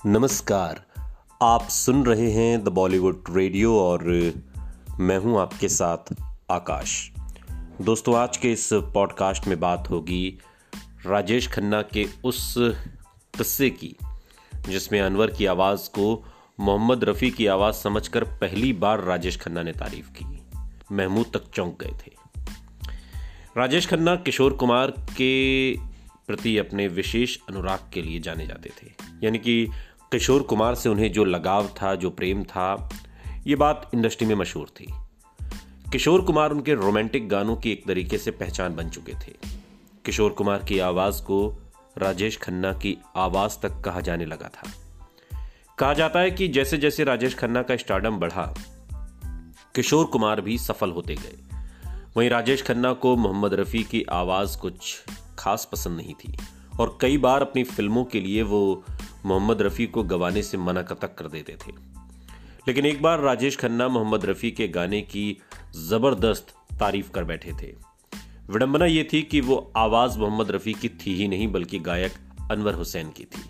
नमस्कार। आप सुन रहे हैं द बॉलीवुड रेडियो और मैं हूं आपके साथ आकाश। दोस्तों, आज के इस पॉडकास्ट में बात होगी राजेश खन्ना के उस किस्से की जिसमें अनवर की आवाज़ को मोहम्मद रफ़ी की आवाज़ समझकर पहली बार राजेश खन्ना ने तारीफ की। महमूद तक चौंक गए थे। राजेश खन्ना किशोर कुमार के प्रति अपने विशेष अनुराग के लिए जाने जाते थे, यानी कि किशोर कुमार से उन्हें जो लगाव था, जो प्रेम था, ये बात इंडस्ट्री में मशहूर थी। किशोर कुमार उनके रोमांटिक गानों की एक तरीके से पहचान बन चुके थे। किशोर कुमार की आवाज़ को राजेश खन्ना की आवाज़ तक कहा जाने लगा था। कहा जाता है कि जैसे जैसे राजेश खन्ना का स्टारडम बढ़ा, किशोर कुमार भी सफल होते गए। वहीं राजेश खन्ना को मोहम्मद रफ़ी की आवाज़ कुछ खास पसंद नहीं थी और कई बार अपनी फिल्मों के लिए वो मोहम्मद रफ़ी को गवाने से मना तक कर देते थे। लेकिन एक बार राजेश खन्ना मोहम्मद रफ़ी के गाने की ज़बरदस्त तारीफ कर बैठे थे। विडंबना ये थी कि वो आवाज़ मोहम्मद रफ़ी की थी ही नहीं, बल्कि गायक अनवर हुसैन की थी।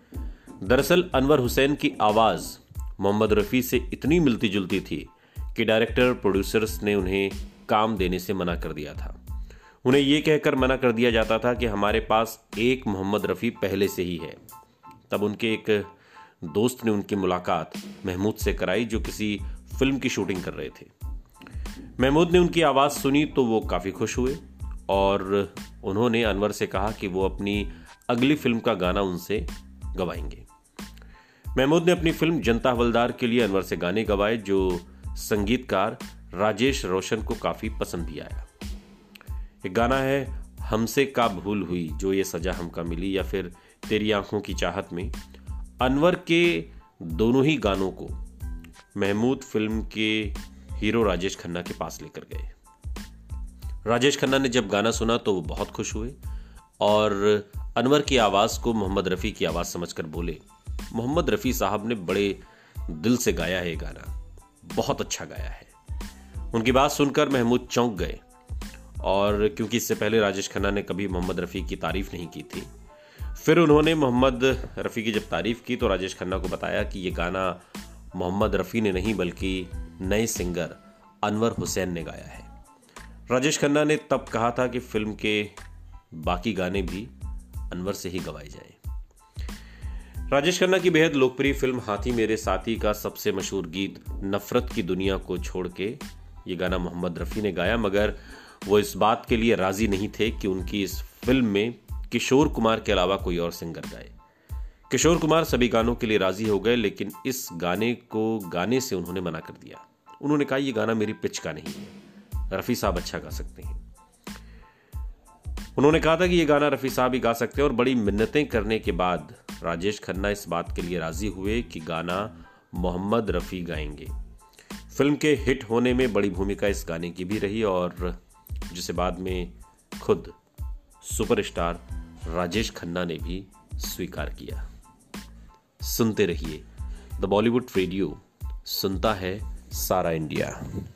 दरअसल अनवर हुसैन की आवाज़ मोहम्मद रफ़ी से इतनी मिलती जुलती थी कि डायरेक्टर प्रोड्यूसर्स ने उन्हें काम देने से मना कर दिया था। उन्हें यह कहकर मना कर दिया जाता था कि हमारे पास एक मोहम्मद रफ़ी पहले से ही है। तब उनके एक दोस्त ने उनकी मुलाकात महमूद से कराई, जो किसी फिल्म की शूटिंग कर रहे थे। महमूद ने उनकी आवाज़ सुनी तो वो काफ़ी खुश हुए और उन्होंने अनवर से कहा कि वो अपनी अगली फिल्म का गाना उनसे गवाएंगे। महमूद ने अपनी फिल्म जनता हवलदार के लिए अनवर से गाने गवाए, जो संगीतकार राजेश रोशन को काफ़ी पसंद भी आया। एक गाना है हमसे का भूल हुई जो ये सजा हमका मिली, या फिर तेरी आंखों की चाहत में। अनवर के दोनों ही गानों को महमूद फिल्म के हीरो राजेश खन्ना के पास लेकर गए। राजेश खन्ना ने जब गाना सुना तो वो बहुत खुश हुए और अनवर की आवाज़ को मोहम्मद रफ़ी की आवाज़ समझकर बोले, मोहम्मद रफ़ी साहब ने बड़े दिल से गाया है ये गाना, बहुत अच्छा गाया है। उनकी बात सुनकर महमूद चौंक गए और क्योंकि इससे पहले राजेश खन्ना ने कभी मोहम्मद रफ़ी की तारीफ नहीं की थी। फिर उन्होंने मोहम्मद रफ़ी की जब तारीफ की तो राजेश खन्ना को बताया कि ये गाना मोहम्मद रफ़ी ने नहीं बल्कि नए सिंगर अनवर हुसैन ने गाया है। राजेश खन्ना ने तब कहा था कि फिल्म के बाकी गाने भी अनवर से ही गवाए जाएं। राजेश खन्ना की बेहद लोकप्रिय फिल्म हाथी मेरे साथी का सबसे मशहूर गीत नफरत की दुनिया को छोड़ के ये गाना मोहम्मद रफ़ी ने गाया, मगर वो इस बात के लिए राजी नहीं थे कि उनकी इस फिल्म में किशोर कुमार के अलावा कोई और सिंगर गाए। किशोर कुमार सभी गानों के लिए राजी हो गए, लेकिन इस गाने को गाने से उन्होंने मना कर दिया। उन्होंने कहा ये गाना मेरी पिच का नहीं है, रफ़ी साहब अच्छा गा सकते हैं। उन्होंने कहा था कि ये गाना रफ़ी साहब ही गा सकते हैं और बड़ी मिन्नतें करने के बाद राजेश खन्ना इस बात के लिए राजी हुए कि गाना मोहम्मद रफ़ी गाएंगे। फिल्म के हिट होने में बड़ी भूमिका इस गाने की भी रही और जिसे बाद में खुद सुपरस्टार राजेश खन्ना ने भी स्वीकार किया। सुनते रहिए द बॉलीवुड रेडियो, सुनता है सारा इंडिया।